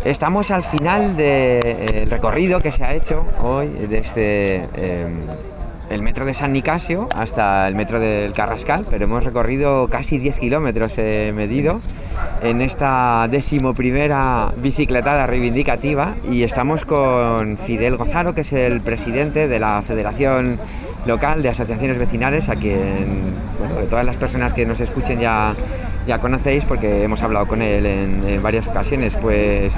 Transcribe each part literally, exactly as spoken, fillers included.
Estamos al final del recorrido que se ha hecho hoy desde eh, el metro de San Nicasio hasta el metro del Carrascal, pero hemos recorrido casi diez kilómetros eh, medido en esta decimoprimera bicicletada reivindicativa, y estamos con Fidel Gozaro, que es el presidente de la Federación Local de Asociaciones Vecinales, a quien, bueno, de todas las personas que nos escuchen ya ya conocéis porque hemos hablado con él en, en varias ocasiones. Pues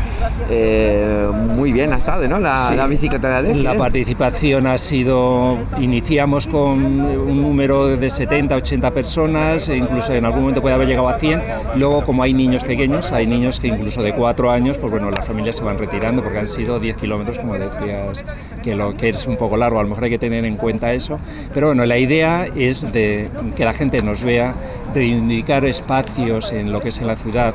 eh, muy bien ha estado, ¿no? La, sí, la bicicleta de Adegi. La participación ha sido, iniciamos con un número de setenta, ochenta personas, e incluso en algún momento puede haber llegado a cien. Luego, como hay niños pequeños, hay niños que incluso de cuatro años, pues bueno, las familias se van retirando porque han sido diez kilómetros, como decías, que lo que es un poco largo, a lo mejor hay que tener en cuenta eso. Pero bueno, la idea es de que la gente nos vea, reivindicar espacios en lo que es en la ciudad,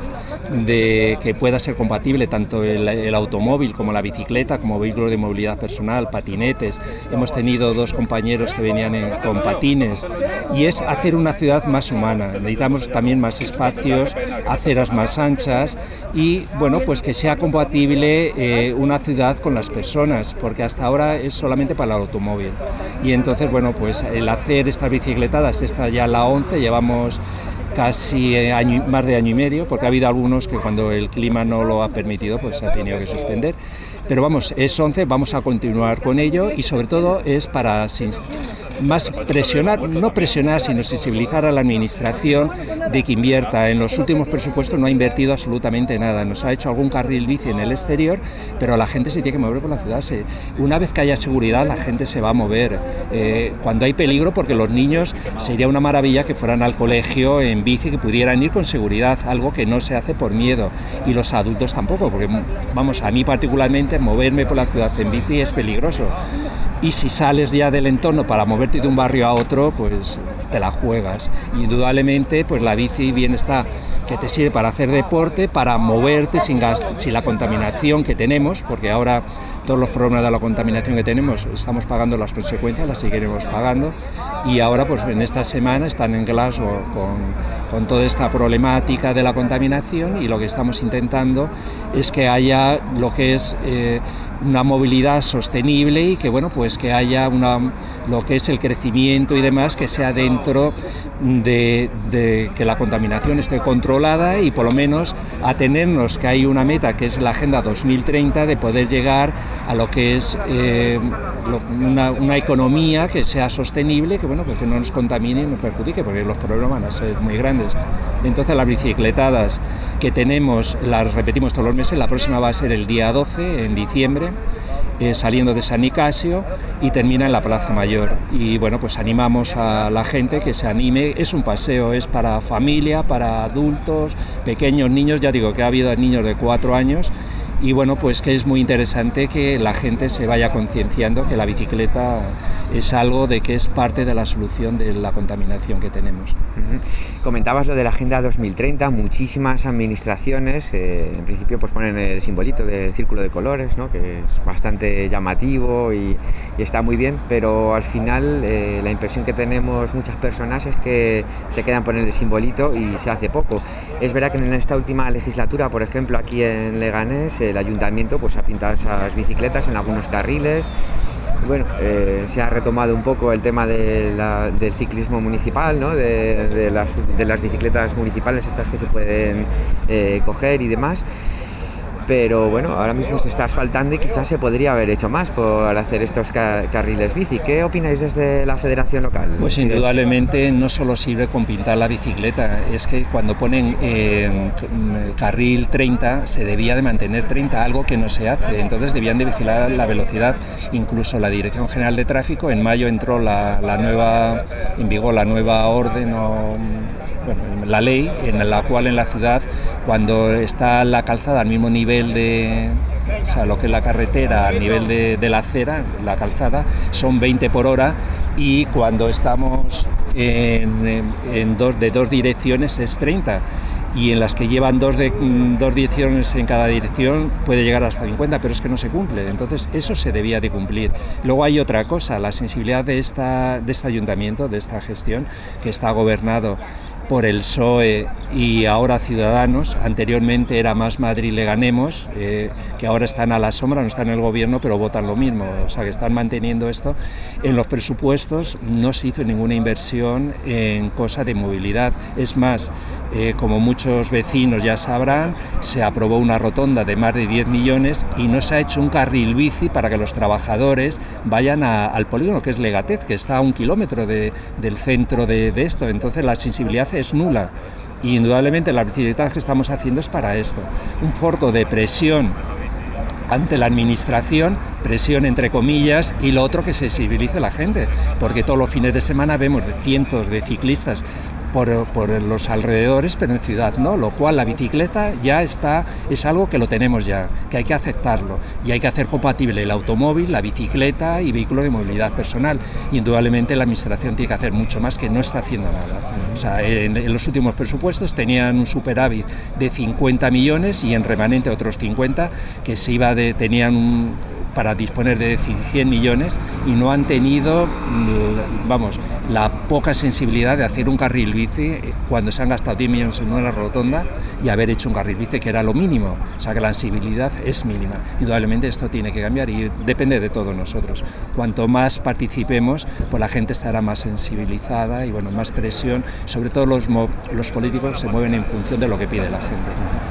de que pueda ser compatible tanto el, el automóvil como la bicicleta, como vehículos de movilidad personal, patinetes. Hemos tenido dos compañeros que venían en, con patines, y es hacer una ciudad más humana. Necesitamos también más espacios, aceras más anchas y bueno, pues que sea compatible eh, una ciudad con las personas, porque hasta ahora es solamente para el automóvil. Y entonces, bueno, pues el hacer estas bicicletadas, esta ya la once, llevamos casi año, más de año y medio, porque ha habido algunos que cuando el clima no lo ha permitido, pues se ha tenido que suspender. Pero vamos, es once, vamos a continuar con ello, y sobre todo es para más presionar, no presionar, sino sensibilizar a la administración de que invierta. En los últimos presupuestos no ha invertido absolutamente nada. Nos ha hecho algún carril bici en el exterior, pero la gente se tiene que mover por la ciudad. Se, una vez que haya seguridad, la gente se va a mover. Eh, cuando hay peligro, porque los niños, sería una maravilla que fueran al colegio en bici, que pudieran ir con seguridad, algo que no se hace por miedo. Y los adultos tampoco, porque vamos, a mí particularmente moverme por la ciudad en bici es peligroso. Y si sales ya del entorno para moverte de un barrio a otro, pues te la juegas. Y indudablemente, pues la bici bien está, que te sirve para hacer deporte, para moverte sin, gas, sin la contaminación que tenemos, porque ahora todos los problemas de la contaminación que tenemos estamos pagando las consecuencias, las seguiremos pagando. Y ahora, pues en esta semana están en Glasgow con, con toda esta problemática de la contaminación, y lo que estamos intentando es que haya lo que es eh, una movilidad sostenible, y que bueno, pues que haya una, lo que es el crecimiento y demás, que sea dentro de, de que la contaminación esté controlada, y por lo menos atenernos que hay una meta que es la Agenda dos mil treinta, de poder llegar a lo que es eh, lo, una, una economía que sea sostenible, que bueno, pues que no nos contamine y nos perjudique, porque los problemas van a ser muy grandes. Entonces las bicicletadas que tenemos las repetimos todos los meses. La próxima va a ser el día doce, en diciembre, eh, saliendo de San Nicasio, y termina en la Plaza Mayor. Y bueno, pues animamos a la gente que se anime. Es un paseo, es para familia, para adultos, pequeños, niños. Ya digo que ha habido niños de cuatro años. Y bueno, pues que es muy interesante que la gente se vaya concienciando que la bicicleta es algo de que es parte de la solución de la contaminación que tenemos. Uh-huh. Comentabas lo de la Agenda dos mil treinta, muchísimas administraciones, eh, en principio pues ponen el simbolito del círculo de colores, ¿no? Que es bastante llamativo y, y está muy bien, pero al final eh, la impresión que tenemos muchas personas es que se quedan por el simbolito y se hace poco. Es verdad que en esta última legislatura, por ejemplo, aquí en Leganés, el ayuntamiento pues ha pintado esas bicicletas en algunos carriles. Bueno, eh, se ha retomado un poco el tema de la, del ciclismo municipal, ¿no? de, de, las, de las bicicletas municipales, estas que se pueden eh, coger y demás. Pero bueno, ahora mismo se está asfaltando y quizás se podría haber hecho más por hacer estos ca- carriles bici. ¿Qué opináis desde la Federación Local? Pues indudablemente no solo sirve con pintar la bicicleta, es que cuando ponen eh, carril treinta se debía de mantener treinta, algo que no se hace. Entonces debían de vigilar la velocidad. Incluso la Dirección General de Tráfico, en mayo entró la, la nueva, en vigor la nueva orden o bueno, la ley, en la cual en la ciudad, cuando está la calzada al mismo nivel de, o sea, lo que es la carretera al nivel de, de la acera, la calzada, son veinte por hora, y cuando estamos en, en, en dos, de dos direcciones es treinta. Y en las que llevan dos, de, dos direcciones en cada dirección puede llegar hasta cincuenta, pero es que no se cumple. Entonces eso se debía de cumplir. Luego hay otra cosa, la sensibilidad de, esta, de este ayuntamiento, de esta gestión que está gobernado por el P S O E y ahora Ciudadanos. Anteriormente era Más Madrid le ganemos, eh, que ahora están a la sombra, no están en el gobierno, pero votan lo mismo, o sea que están manteniendo esto. En los presupuestos no se hizo ninguna inversión en cosa de movilidad. Es más, eh, como muchos vecinos ya sabrán, se aprobó una rotonda de más de diez millones y no se ha hecho un carril bici para que los trabajadores vayan a, al polígono, que es Legatez, que está a un kilómetro de, del centro de, de esto. Entonces la sensibilidad es nula. Y indudablemente las bicicletas que estamos haciendo es para esto. Un foco de presión ante la administración, presión entre comillas, y lo otro que sensibilice a la gente, porque todos los fines de semana vemos cientos de ciclistas por, por los alrededores, pero en ciudad no, lo cual la bicicleta ya está, es algo que lo tenemos ya, que hay que aceptarlo, y hay que hacer compatible el automóvil, la bicicleta y vehículos de movilidad personal. Indudablemente la administración tiene que hacer mucho más, que no está haciendo nada. O sea, en, en los últimos presupuestos tenían un superávit de cincuenta millones y en remanente otros cincuenta, que se iba de, tenían un, para disponer de cien millones, y no han tenido, vamos, la poca sensibilidad de hacer un carril bici cuando se han gastado diez millones en una rotonda y haber hecho un carril bici que era lo mínimo. O sea que la sensibilidad es mínima. Indudablemente esto tiene que cambiar y depende de todos nosotros. Cuanto más participemos, pues la gente estará más sensibilizada y bueno, más presión. Sobre todo los, los políticos se mueven en función de lo que pide la gente.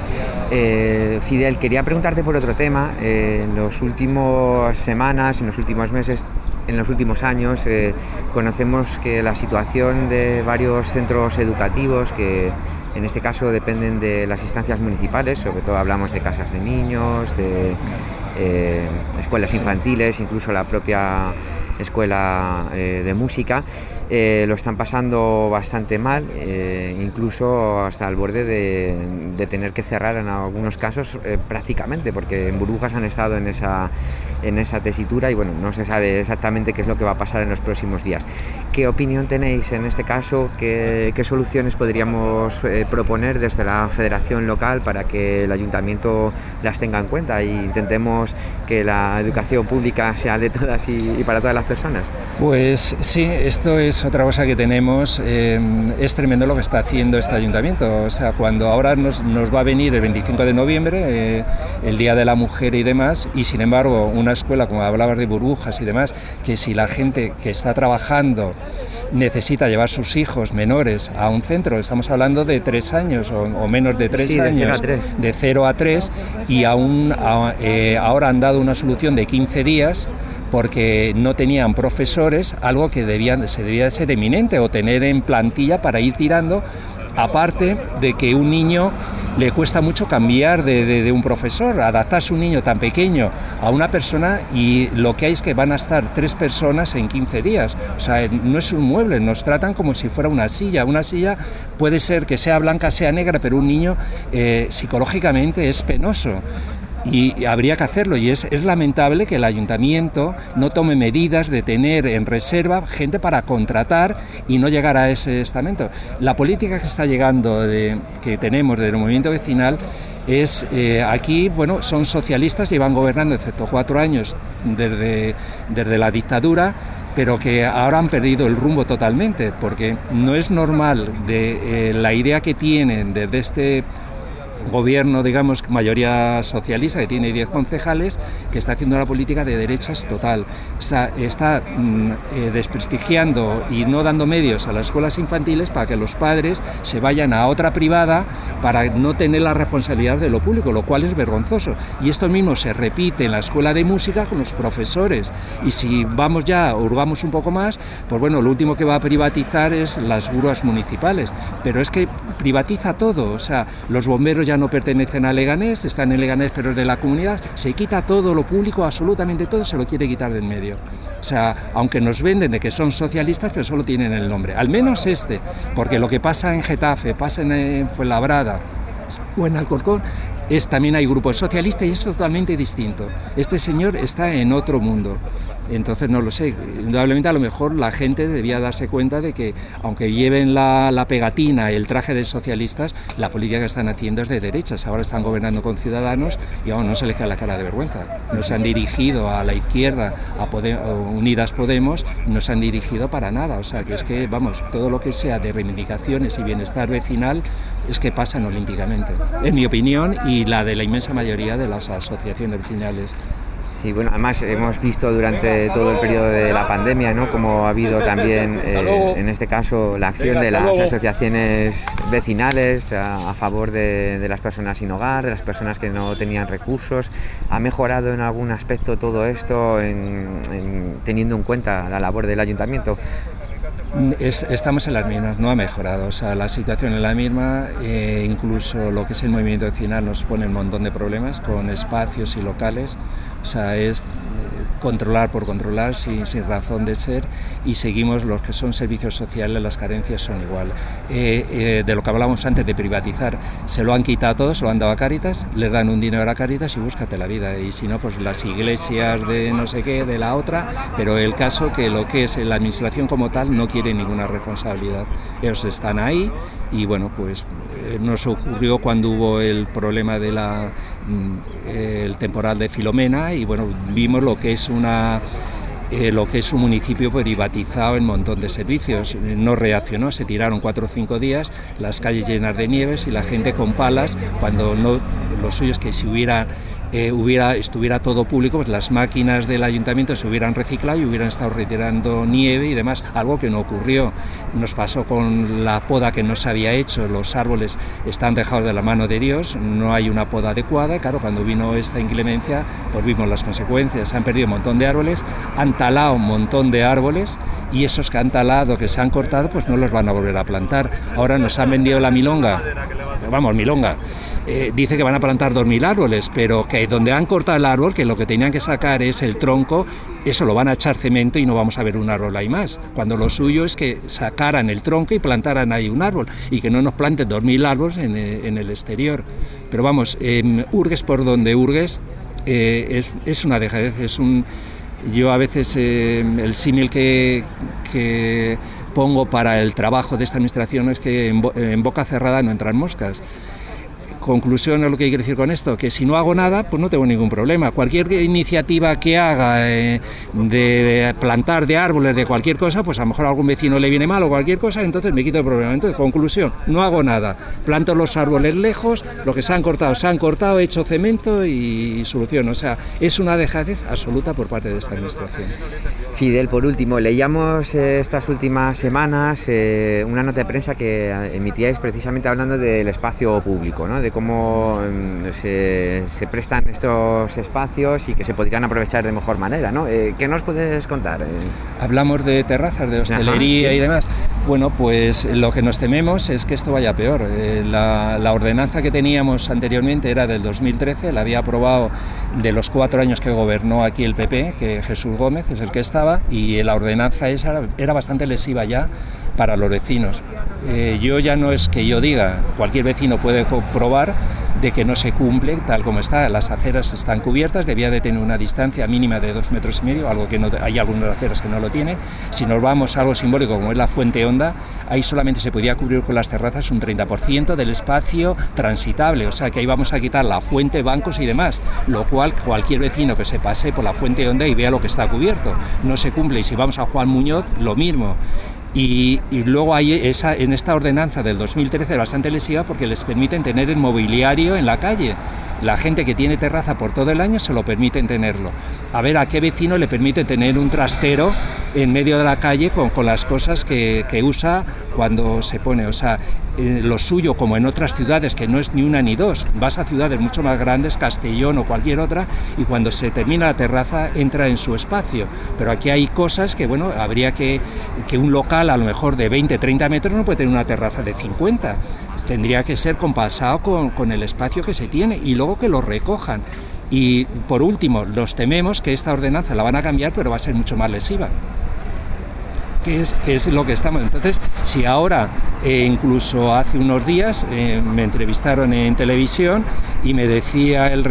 Eh, Fidel, quería preguntarte por otro tema. Eh, en las últimas semanas, en los últimos meses, en los últimos años, eh, conocemos que la situación de varios centros educativos, que en este caso dependen de las instancias municipales, sobre todo hablamos de casas de niños, de eh, escuelas infantiles, incluso la propia escuela eh, de música, eh, lo están pasando bastante mal, eh, incluso hasta el borde de, de tener que cerrar en algunos casos eh, prácticamente, porque en burbujas han estado en esa, en esa tesitura y bueno, no se sabe exactamente qué es lo que va a pasar en los próximos días. ¿Qué opinión tenéis en este caso? ¿Qué, qué soluciones podríamos eh, proponer desde la federación local para que el ayuntamiento las tenga en cuenta e intentemos que la educación pública sea de todas y, y para todas las personas? Pues sí, esto es otra cosa que tenemos. Eh, es tremendo lo que está haciendo este ayuntamiento. O sea, cuando ahora nos, nos va a venir el veinticinco de noviembre, eh, el Día de la Mujer y demás, y sin embargo una escuela, como hablabas de burbujas y demás, que si la gente que está trabajando necesita llevar sus hijos menores a un centro, estamos hablando de tres años o, o menos de tres sí, de años, cero a tres. de cero a tres, y aún a, eh, ahora han dado una solución de quince días porque no tenían profesores, algo que debían, se debía de ser eminente o tener en plantilla para ir tirando, aparte de que un niño le cuesta mucho cambiar de, de, de un profesor, adaptarse a un niño tan pequeño a una persona, y lo que hay es que van a estar tres personas en quince días. O sea, no es un mueble, nos tratan como si fuera una silla. Una silla puede ser que sea blanca, sea negra, pero un niño eh, psicológicamente es penoso. Y habría que hacerlo, y es, es lamentable que el ayuntamiento no tome medidas de tener en reserva gente para contratar y no llegar a ese estamento. La política que está llegando, de, que tenemos del movimiento vecinal, es eh, aquí, bueno, son socialistas y van gobernando, excepto cuatro años desde, desde la dictadura, pero que ahora han perdido el rumbo totalmente, porque no es normal de eh, la idea que tienen desde este gobierno, digamos, mayoría socialista, que tiene diez concejales, que está haciendo una política de derechas total. Está, está mm, eh, desprestigiando y no dando medios a las escuelas infantiles para que los padres se vayan a otra privada para no tener la responsabilidad de lo público, lo cual es vergonzoso. Y esto mismo se repite en la escuela de música con los profesores. Y si vamos ya, hurgamos un poco más, pues bueno, lo último que va a privatizar es las grúas municipales. Pero es que privatiza todo, o sea, los bomberos ya no pertenecen a Leganés, están en Leganés pero es de la comunidad, se quita todo lo público, absolutamente todo se lo quiere quitar del medio. O sea, aunque nos venden de que son socialistas, pero solo tienen el nombre, al menos este, porque lo que pasa en Getafe, pasa en Fuenlabrada o en Alcorcón, es, también hay grupos socialistas y es totalmente distinto. Este señor está en otro mundo. Entonces no lo sé, indudablemente a lo mejor la gente debía darse cuenta de que aunque lleven la, la pegatina y el traje de socialistas, la política que están haciendo es de derechas. Ahora están gobernando con Ciudadanos y vamos, no se les cae la cara de vergüenza. No se han dirigido a la izquierda, a, Podem- a Unidas Podemos, no se han dirigido para nada. O sea que es que, vamos, todo lo que sea de reivindicaciones y bienestar vecinal es que pasan olímpicamente, en mi opinión y la de la inmensa mayoría de las asociaciones vecinales. Y bueno, además hemos visto durante todo el periodo de la pandemia, ¿no?, como ha habido también, eh, en este caso, la acción de las asociaciones vecinales a, a favor de, de las personas sin hogar, de las personas que no tenían recursos. ¿Ha mejorado en algún aspecto todo esto, en, en, teniendo en cuenta la labor del ayuntamiento? Es, estamos en las mismas, no ha mejorado, o sea, la situación es la misma, eh, incluso lo que es el movimiento vecinal nos pone un montón de problemas con espacios y locales, o sea, es controlar por controlar sin, sin razón de ser, y seguimos los que son servicios sociales, las carencias son igual. Eh, eh, de lo que hablábamos antes de privatizar, se lo han quitado todo, se lo han dado a Cáritas, les dan un dinero a Cáritas y búscate la vida, y si no, pues las iglesias de no sé qué, de la otra, pero el caso que lo que es la administración como tal no quiere ninguna responsabilidad. Ellos están ahí y bueno, pues eh, nos ocurrió cuando hubo el problema de la eh, el temporal de Filomena y bueno, vimos lo que es una eh, lo que es un municipio privatizado en un montón de servicios. No reaccionó, se tiraron cuatro o cinco días, las calles llenas de nieves y la gente con palas, cuando no, lo suyo es que si hubiera Eh, hubiera, estuviera todo público, pues las máquinas del ayuntamiento se hubieran reciclado y hubieran estado retirando nieve y demás, algo que no ocurrió. Nos pasó con la poda que no se había hecho, los árboles están dejados de la mano de Dios, no hay una poda adecuada, claro, cuando vino esta inclemencia, pues vimos las consecuencias, se han perdido un montón de árboles, han talado un montón de árboles y esos que han talado, que se han cortado, pues no los van a volver a plantar. Ahora nos han vendido la milonga, vamos, milonga. Eh, dice que van a plantar dos mil árboles, pero que donde han cortado el árbol, que lo que tenían que sacar es el tronco, eso lo van a echar cemento y no vamos a ver un árbol ahí más, cuando lo suyo es que sacaran el tronco y plantaran ahí un árbol, y que no nos planten dos mil árboles en, en el exterior. Pero vamos, eh, hurgues por donde hurgues, eh, es, es una dejadez, es un... Yo a veces eh, el símil que, que pongo para el trabajo de esta administración es que en, bo- en boca cerrada no entran moscas. Conclusión es lo que quiero decir con esto, que si no hago nada, pues no tengo ningún problema. Cualquier iniciativa que haga eh, de plantar de árboles, de cualquier cosa, pues a lo mejor a algún vecino le viene mal o cualquier cosa, entonces me quito el problema. Entonces, conclusión, no hago nada. Planto los árboles lejos, lo que se han cortado, se han cortado, he hecho cemento y solución. O sea, es una dejadez absoluta por parte de esta administración. Fidel, por último, leíamos eh, estas últimas semanas eh, una nota de prensa que emitíais precisamente hablando del espacio público, ¿no?, de cómo eh, se, se prestan estos espacios y que se podrían aprovechar de mejor manera, ¿no? Eh, ¿Qué nos puedes contar? Eh... Hablamos de terrazas, de hostelería. Ajá, sí. Y demás. Bueno, pues lo que nos tememos es que esto vaya peor. Eh, la, la ordenanza que teníamos anteriormente era del dos mil trece, la había aprobado de los cuatro años que gobernó aquí el P P, que Jesús Gómez es el que estaba, y la ordenanza esa era, era bastante lesiva ya para los vecinos. Eh, yo ya no es que yo diga, cualquier vecino puede comprobar de que no se cumple tal como está, las aceras están cubiertas, debía de tener una distancia mínima de dos metros y medio, algo que no, hay algunas aceras que no lo tienen. Si nos vamos a algo simbólico como es la Fuente Honda, ahí solamente se podía cubrir con las terrazas un treinta por ciento del espacio transitable, o sea que ahí vamos a quitar la fuente, bancos y demás, lo cual cualquier vecino que se pase por la Fuente Honda y vea lo que está cubierto, no se cumple. Y si vamos a Juan Muñoz, lo mismo. Y, y luego hay esa, en esta ordenanza del dos mil trece bastante lesiva porque les permiten tener el mobiliario en la calle. La gente que tiene terraza por todo el año se lo permiten tenerlo. A ver a qué vecino le permite tener un trastero en medio de la calle con, con las cosas que, que usa cuando se pone. O sea, eh, lo suyo, como en otras ciudades, que no es ni una ni dos, vas a ciudades mucho más grandes, Castellón o cualquier otra, y cuando se termina la terraza entra en su espacio. Pero aquí hay cosas que, bueno, habría que, que un local a lo mejor de veinte, treinta metros no puede tener una terraza de cincuenta. Tendría que ser compasado con, con el espacio que se tiene y luego que lo recojan. Y por último, nos tememos que esta ordenanza la van a cambiar, pero va a ser mucho más lesiva. ¿Qué es, qué es lo que estamos? Entonces, si ahora, eh, incluso hace unos días, eh, me entrevistaron en televisión y me decía el,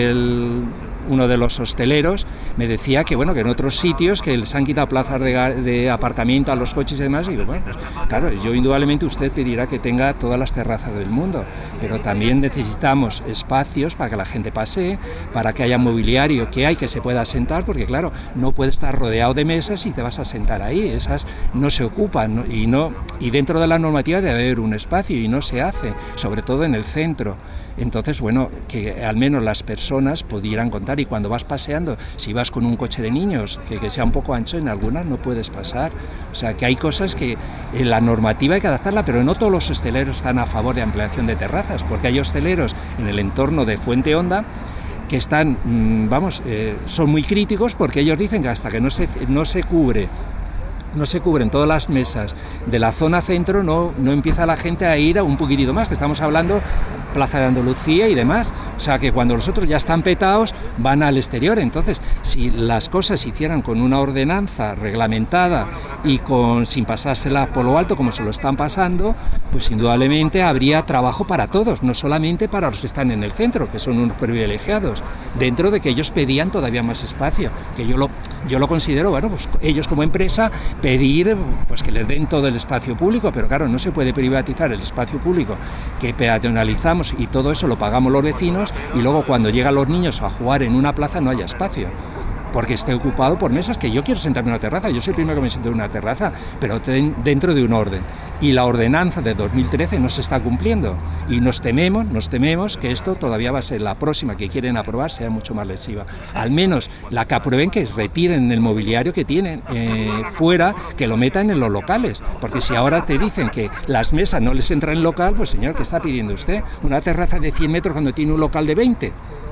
el uno de los hosteleros, me decía que bueno, que en otros sitios que les han quitado plazas de, de aparcamiento a los coches y demás, y digo, bueno, pues, claro, yo indudablemente usted pedirá que tenga todas las terrazas del mundo, pero también necesitamos espacios para que la gente pase, para que haya mobiliario que hay, que se pueda sentar, porque claro, no puede estar rodeado de mesas y te vas a sentar ahí, esas no se ocupan, ¿no? y, no, y dentro de la normativa debe haber un espacio y no se hace, sobre todo en el centro. Entonces, bueno, que al menos las personas pudieran contar, y cuando vas paseando, si vas con un coche de niños, que, que sea un poco ancho, en algunas no puedes pasar. O sea, que hay cosas que en la normativa hay que adaptarla, pero no todos los hosteleros están a favor de ampliación de terrazas, porque hay hosteleros en el entorno de Fuente Honda que están, vamos, eh, son muy críticos, porque ellos dicen que hasta que no se, no se cubre no se cubren todas las mesas de la zona centro, no, no empieza la gente a ir a un poquitito más, que estamos hablando Plaza de Andalucía y demás, o sea que cuando los otros ya están petados van al exterior. Entonces, si las cosas se hicieran con una ordenanza reglamentada y con sin pasársela por lo alto como se lo están pasando, pues indudablemente habría trabajo para todos, no solamente para los que están en el centro, que son unos privilegiados, dentro de que ellos pedían todavía más espacio, que yo lo, yo lo considero, bueno, pues ellos como empresa pedir pues que les den todo el espacio público, pero claro, no se puede privatizar el espacio público que peatonalizamos y todo eso lo pagamos los vecinos, y luego cuando llegan los niños a jugar en una plaza no haya espacio, porque esté ocupado por mesas, que yo quiero sentarme en una terraza, yo soy el primero que me siento en una terraza, pero dentro de un orden. Y la ordenanza de dos mil trece no se está cumpliendo, y nos tememos, nos tememos que esto todavía va a ser la próxima que quieren aprobar, sea mucho más lesiva. Al menos la que aprueben, que retiren el mobiliario que tienen eh, fuera, que lo metan en los locales, porque si ahora te dicen que las mesas no les entran en local, pues señor, ¿qué está pidiendo usted? Una terraza de cien metros cuando tiene un local de veinte.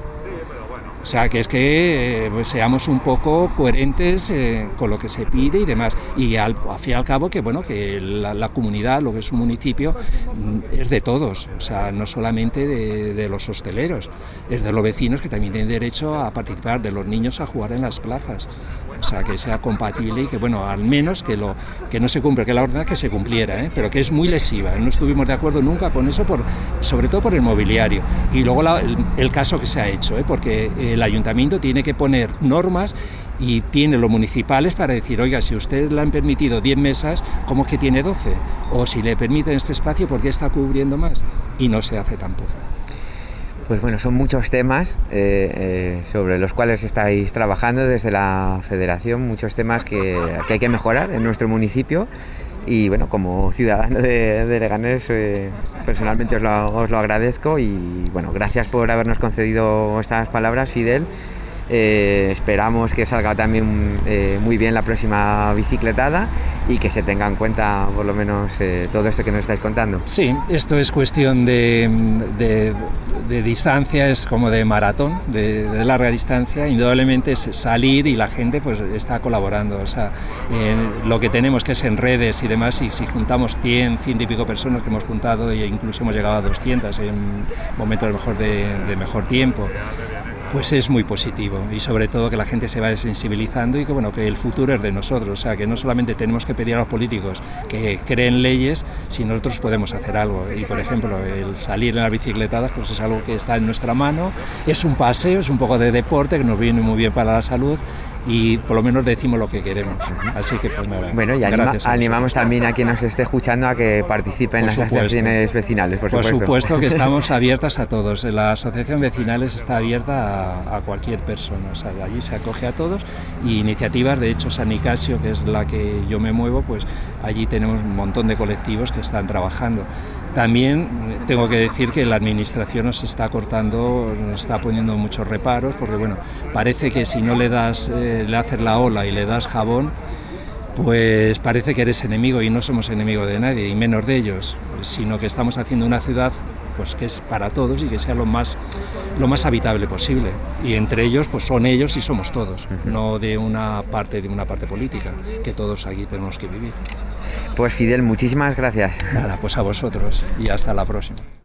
O sea, que es que eh, pues seamos un poco coherentes eh, con lo que se pide y demás. Y al, al fin y al cabo que, bueno, que la, la comunidad, lo que es un municipio, es de todos. O sea, no solamente de, de los hosteleros, es de los vecinos, que también tienen derecho a participar, de los niños a jugar en las plazas. O sea, que sea compatible y que, bueno, al menos que lo que no se cumpla, que la ordenanza que se cumpliera, ¿eh? Pero que es muy lesiva. No estuvimos de acuerdo nunca con eso, por, sobre todo por el mobiliario. Y luego la, el, el caso que se ha hecho, ¿eh? Porque el ayuntamiento tiene que poner normas y tiene los municipales para decir, oiga, si usted le han permitido diez mesas, ¿cómo es que tiene doce? O si le permiten este espacio, ¿por qué está cubriendo más? Y no se hace tampoco. Pues bueno, son muchos temas eh, eh, sobre los cuales estáis trabajando desde la Federación, muchos temas que, que hay que mejorar en nuestro municipio, y bueno, como ciudadano de, de Leganés, eh, personalmente os lo, os lo agradezco, y bueno, gracias por habernos concedido estas palabras, Fidel. Eh, esperamos que salga también eh, muy bien la próxima bicicletada y que se tenga en cuenta por lo menos eh, todo esto que nos estáis contando. Sí, esto es cuestión de, de, de distancia, es como de maratón, de, de larga distancia. Indudablemente es salir y la gente pues está colaborando. O sea, eh, lo que tenemos que es en redes y demás, y si juntamos cien, cien y pico personas que hemos juntado, e incluso hemos llegado a doscientas en momentos mejor de, de mejor tiempo, pues es muy positivo, y sobre todo que la gente se vaya sensibilizando, y que bueno, que el futuro es de nosotros. O sea, que no solamente tenemos que pedir a los políticos que creen leyes, sino nosotros podemos hacer algo. Y por ejemplo, el salir en las bicicletadas pues es algo que está en nuestra mano, es un paseo, es un poco de deporte que nos viene muy bien para la salud, y por lo menos decimos lo que queremos. Así que pues nada. Bueno, y anima, animamos también a quien nos esté escuchando a que participe en las asociaciones vecinales, por supuesto. Por supuesto que estamos abiertas a todos. La asociación vecinales está abierta a, a cualquier persona. O sea, allí se acoge a todos, y iniciativas, de hecho San Nicasio, que es la que yo me muevo, pues allí tenemos un montón de colectivos que están trabajando. También tengo que decir que la administración nos está cortando, nos está poniendo muchos reparos, porque bueno, parece que si no le das, eh, le haces la ola y le das jabón, pues parece que eres enemigo, y no somos enemigo de nadie, y menos de ellos, sino que estamos haciendo una ciudad pues que es para todos y que sea lo más lo más habitable posible, y entre ellos pues son ellos y somos todos, uh-huh. no de una parte de una parte política, que todos aquí tenemos que vivir. Pues Fidel, muchísimas gracias. Nada, pues a vosotros, y hasta la próxima.